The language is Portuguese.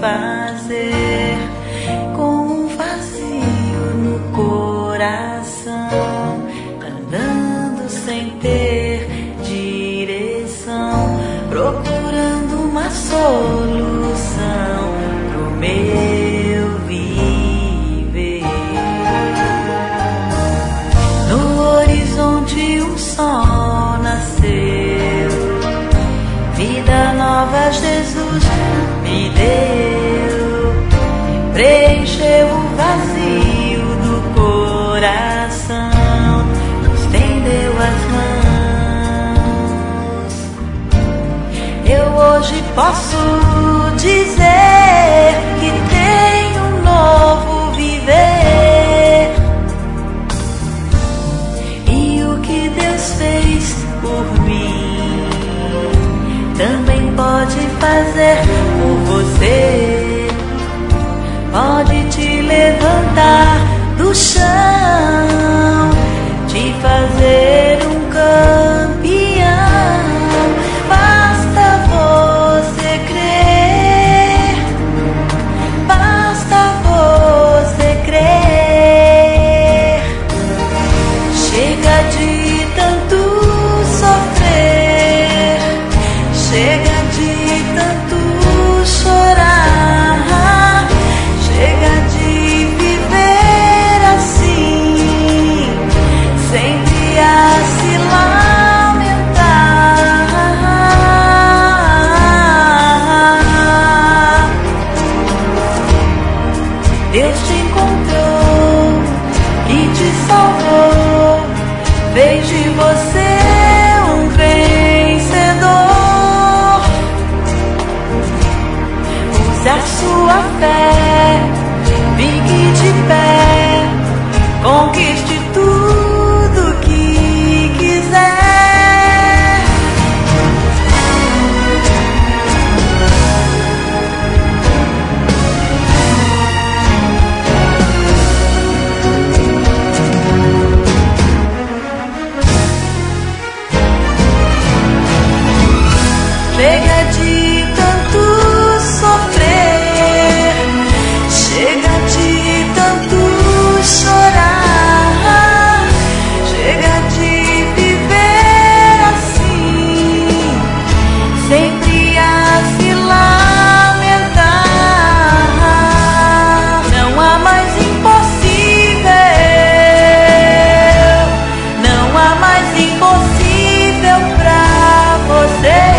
fazer com um vazio no coração, andando sem ter direção, procurando uma solução pro meu viver. No horizonte um sol nasceu, vida nova Jesus me deu, preencheu o vazio do coração, estendeu as mãos. Eu hoje posso dizer que tenho um novo viver, e o que Deus fez por mim também pode fazer por você. Pode te levantar do chão, te fazer um campeão. Basta você crer, basta você crer. Chega de tanto sofrer, chega de tanto chorar, chega de viver assim, sempre a se lamentar. Deus te encontrou e te salvou, fez de você um vencedor. Use a sua fé, fique de pé, conquiste tudo que quiser. Chega de tanto sofrer, chega de tanto chorar, chega de viver assim, sempre a se lamentar. Não há mais impossível, não há mais impossível pra você.